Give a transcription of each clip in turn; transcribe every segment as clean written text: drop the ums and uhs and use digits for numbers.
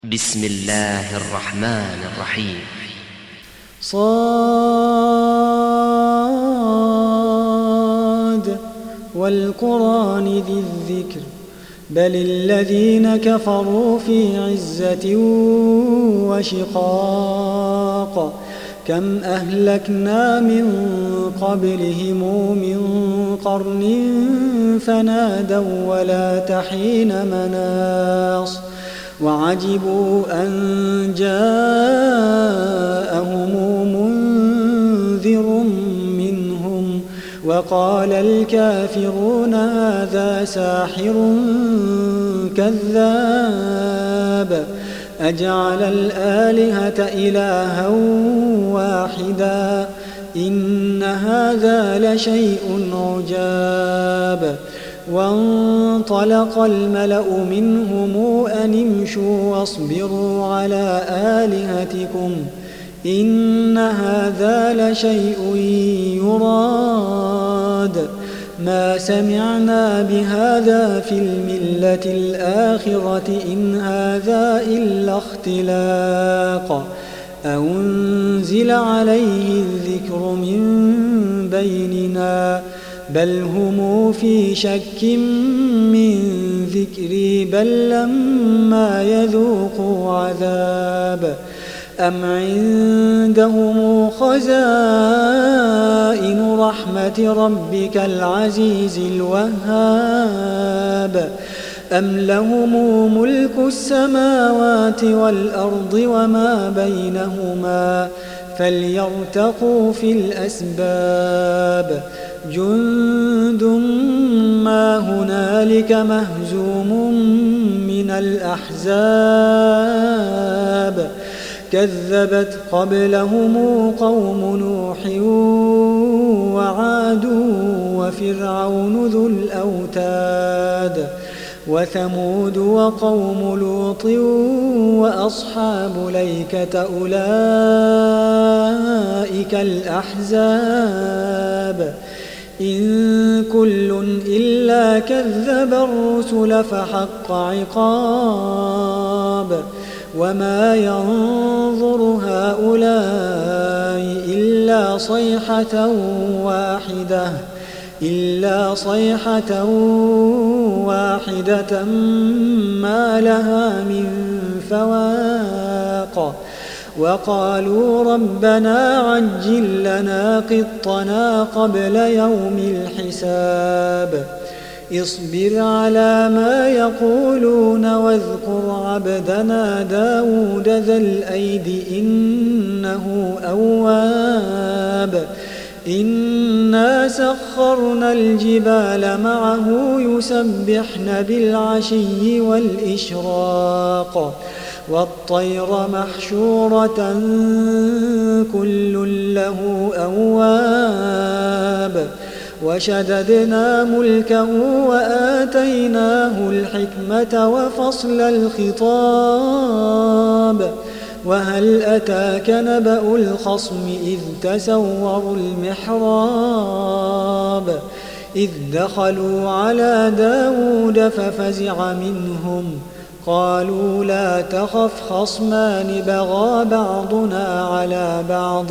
بسم الله الرحمن الرحيم. صاد والقرآن ذي الذكر بل الذين كفروا في عزة وشقاق كم أهلكنا من قبلهم من قرن فنادوا ولا تحين مناص وعجبوا أن جاءهم منذر منهم وقال الكافرون هذا ساحر كذاب أجعل الآلهة إلها واحدا إن هذا لشيء عجاب وانطلق الملأ منهم أن امشوا واصبروا على آلهتكم إن هذا لشيء يراد ما سمعنا بهذا في الملة الآخرة إن هذا إلا اختلاق أنزل عليه الذكر من بيننا بل هم في شك من ذكري بل لما يذوقوا عذاب أم عندهم خزائن رحمة ربك العزيز الوهاب أم لهم ملك السماوات والأرض وما بينهما فليرتقوا في الأسباب جند ما هنالك مهزوم من الأحزاب كذبت قبلهم قوم نوح وعاد وفرعون ذو الأوتاد وثمود وقوم لوط وأصحاب الأيكة أولئك الأحزاب إن كل إلا كذب الرسل فحق عقاب وما ينظر هؤلاء إلا صيحة واحدة ما لها من فواق وقالوا ربنا عجل لنا قطنا قبل يوم الحساب اصبر على ما يقولون واذكر عبدنا داود ذا الأيد إنه أواب إنا سخرنا الجبال معه يسبحن بالعشي والإشراق والطير محشورة كل له أواب وشددنا ملكه وآتيناه الحكمة وفصل الخطاب وهل أتاك نبأ الخصم إذ تسوروا المحراب إذ دخلوا على داود ففزع منهم قالوا لا تخف خصمان بغى بعضنا على بعض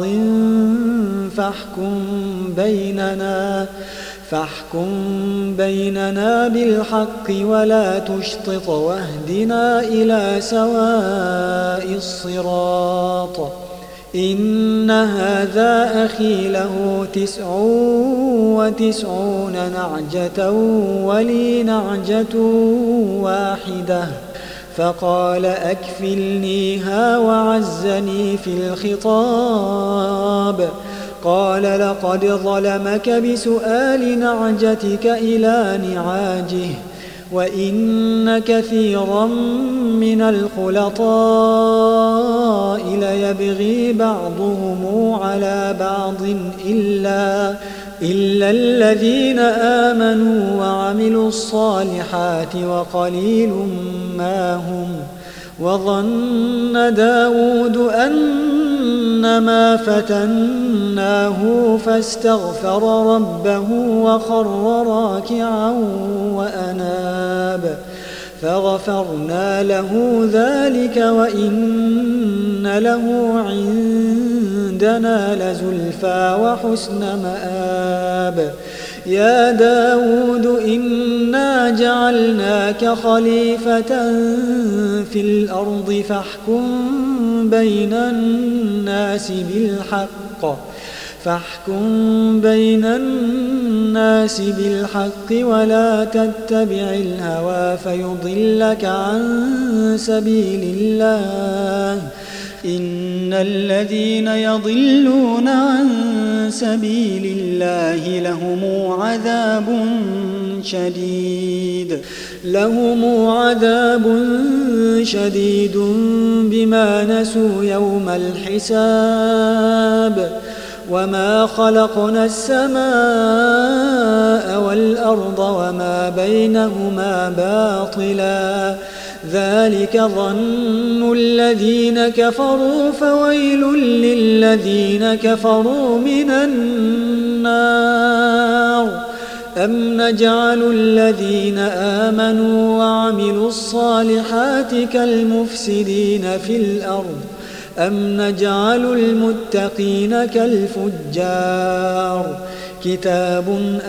فاحكم بيننا بالحق ولا تشطط واهدنا إلى سواء الصراط إن هذا أخي له 99 نعجة ولي نعجة واحدة فقال أكفلنيها وعزني في الخطاب قال لقد ظلمك بسؤال نعجتك إلى نعاجه وإن كثيرا من الخلطاء ليبغي بعضهم على بعض إلا الذين آمنوا وعملوا الصالحات وقليل ما هم وظن داود أنما فتناه فاستغفر ربه وخر راكعا وأناب فغفرنا له ذلك وإن له عندنا لزلفى وحسن مآب. يا داود إنا جعلناك خليفة في الأرض فاحكم بين الناس بالحق ولا تتبع الهوى فيضلك عن سبيل الله. إن الذين يضلون عن سبيل الله لهم عذاب شديد بما نسوا يوم الحساب. وما خلقنا السماء والأرض وما بينهما باطلا ذلك ظن الذين كفروا فويل للذين كفروا من النار. أم نجعل الذين آمنوا وعملوا الصالحات كالمفسدين في الأرض أم نجعل المتقين كالفجار. كتاب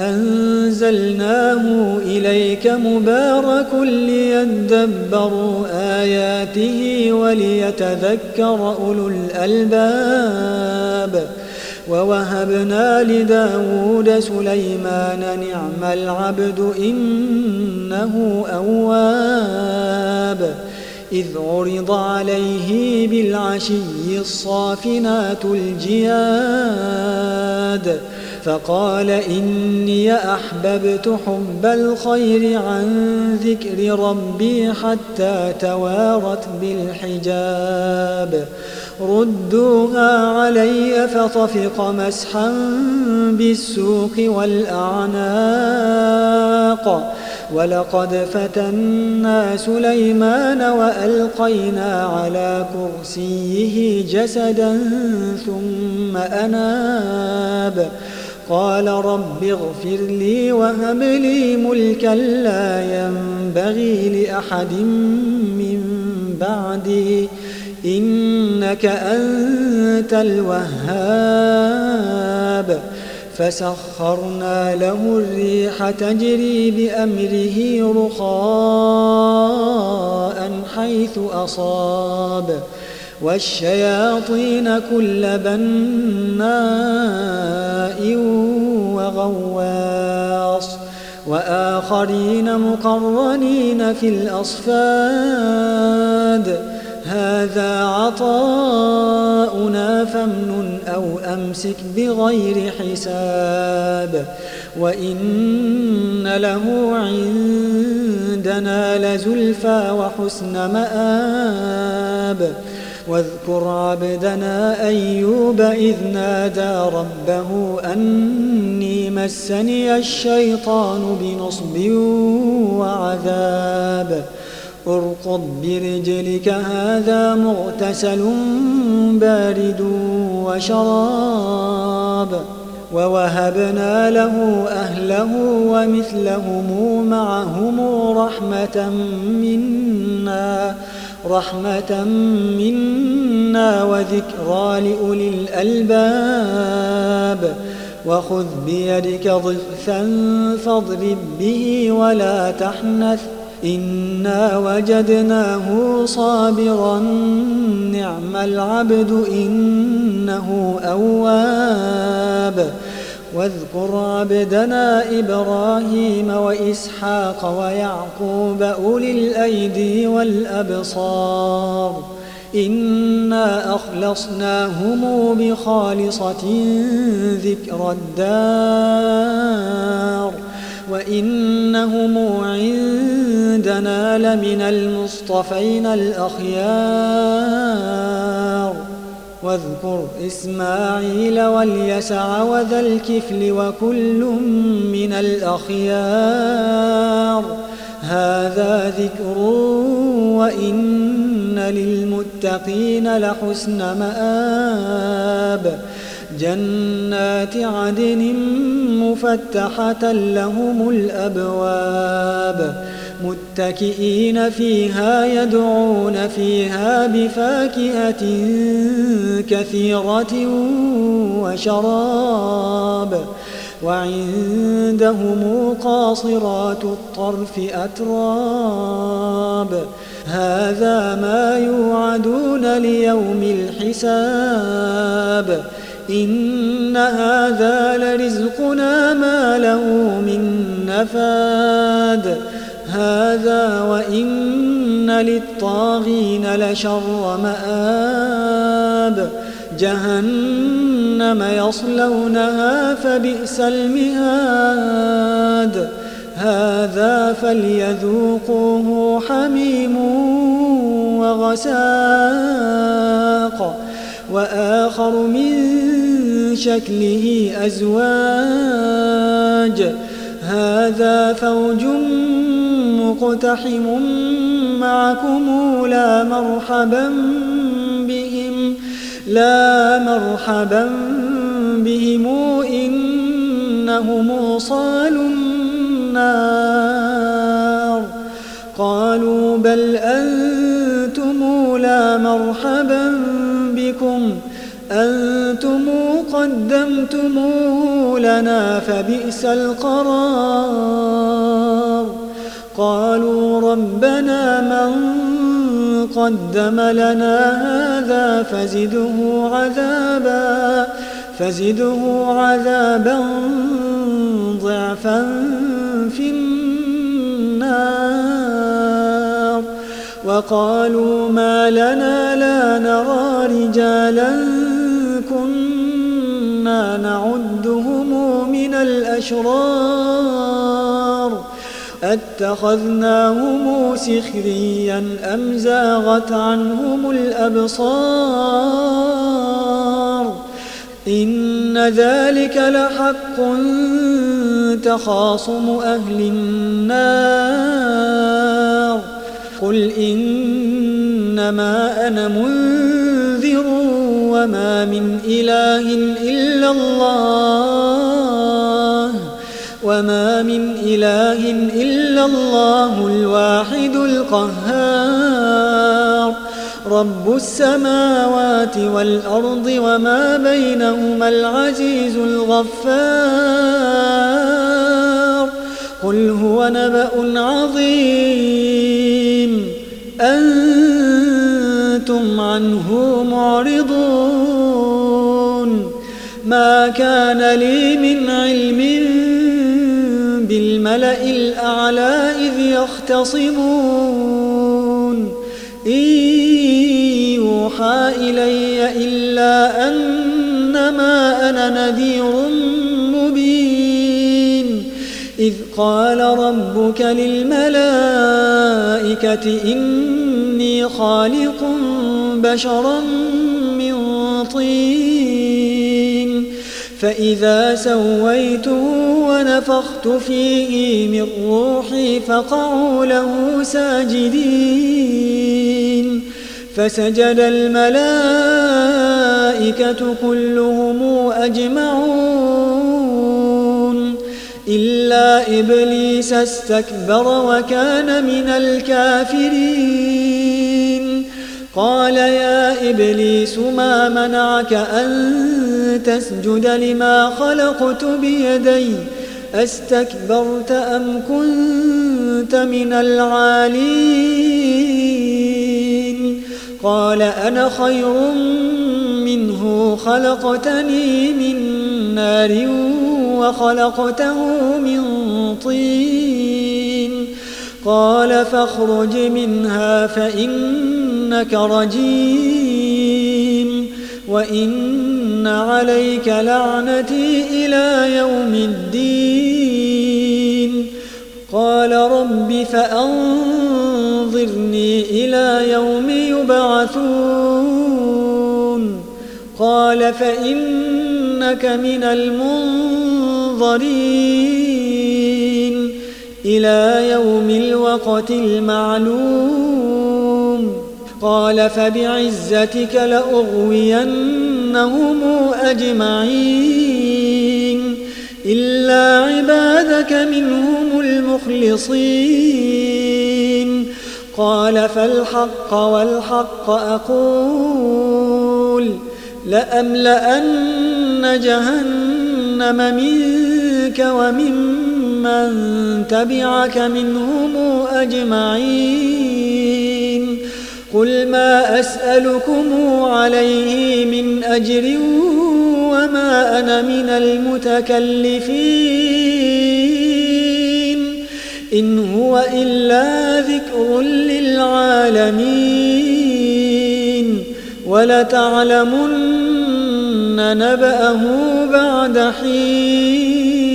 أنزلناه إليك مبارك ليدبروا آياته وليتذكر أولو الألباب. ووهبنا لداود سليمان نعم العبد إنه أواب. إذ عرض عليه بالعشي الصافنات الجياد فقال إني أحببت حب الخير عن ذكر ربي حتى توارت بالحجاب. ردوها علي فطفق مسحا بالسوق والأعناق. ولقد فتنا سليمان وألقينا على كرسيه جسدا ثم أناب. قال رب اغفر لي وهب لي ملكا لا ينبغي لأحد من بعدي إنك أنت الوهاب. فسخرنا له الريح تجري بأمره رخاء حيث أصاب والشياطين كل بناء وغواص وآخرين مقرنين في الأصفاد. هذا عطاؤنا فامنن أو أمسك بغير حساب. وإن له عندنا لزلفى وحسن مآب. واذكر عبدنا أيوب إذ نادى ربه أني مسني الشيطان بنصب وعذاب. اركض برجلك هذا مغتسل بارد وشراب. ووهبنا له أهله ومثلهم معهم رحمة منا وذكرى لأولي الألباب. وخذ بيدك ضغثا فاضرب به ولا تحنث إنا وجدناه صابرا نعم العبد إنه أواب. واذكر عبدنا إبراهيم وإسحاق ويعقوب أولي الأيدي والأبصار إنا أخلصناهم بخالصة ذكر الدار وإنهم عندنا لمن المصطفين الأخيار. واذكر إسماعيل واليسع وذا الكفل وكل من الأخيار. هذا ذكر وإن للمتقين لحسن مآب. جنات عدن مفتحة لهم الأبواب متكئين فيها يدعون فيها بفاكهة كثيرة وشراب وعندهم قاصرات الطرف أتراب هذا ما يوعدون ليوم الحساب إن هذا لرزقنا ما له من نفاد هذا وإن للطاغين لشر مآب جهنم يصلونها فبئس المهاد هذا فليذوقوه حميم وغساق وآخر من شكله أزواج هذا فوج مقتحم معكم لا مرحبا بهم إنهم صالوا النار قالوا بل أنتم لا مرحبا بكم أنتم قدمتموه لنا فبئس القرار قالوا ربنا من قدم لنا هذا فزده عذابا ضعفا في النار وقالوا ما لنا لا نرى رجالا كنا نعدهم من الأشرار أتخذناهم سخريا أم زاغت عنهم الأبصار إن ذلك لحق تخاصم أهل النار قل إنما أنا منذر وما من إله إلا الله الواحد القهار رب السماوات والأرض وما بينهما العزيز الغفار قل هو نبأ عظيم أنتم عنه معرضون ما كان لي من علم بالملأ الأعلى إذ يختصمون إن يوحى إلي إلا أنما أنا نذير مبين إذ قال ربك للملائكة إني خالق بشرا من طين فإذا سويته ونفخت فيه من روحي فقعوا له ساجدين فسجد الملائكة كلهم أجمعون إلا إبليس استكبر وكان من الكافرين قال يا إبليس ما منعك أن تسجد لما خلقت بيدي أستكبرت أم كنت من العالين قال أنا خير منه خلقتني من نار وخلقته من طين قال فاخرج منها فإنك رجيم وإن عليك لعنتي إلى يوم الدين قال رب فأنظرني إلى يوم يبعثون قال فإنك من المنظرين إلى يوم الوقت المعلوم قال فبعزتك لأغوينهم أجمعين إلا عبادك منهم المخلصين قال فالحق والحق أقول لأملأن جهنم منك وممن تبعك منهم أجمعين قل ما أسألكم عليه من أجر وما أنا من المتكلفين إن هو إلا ذكر للعالمين ولتعلمن نبأه بعد حين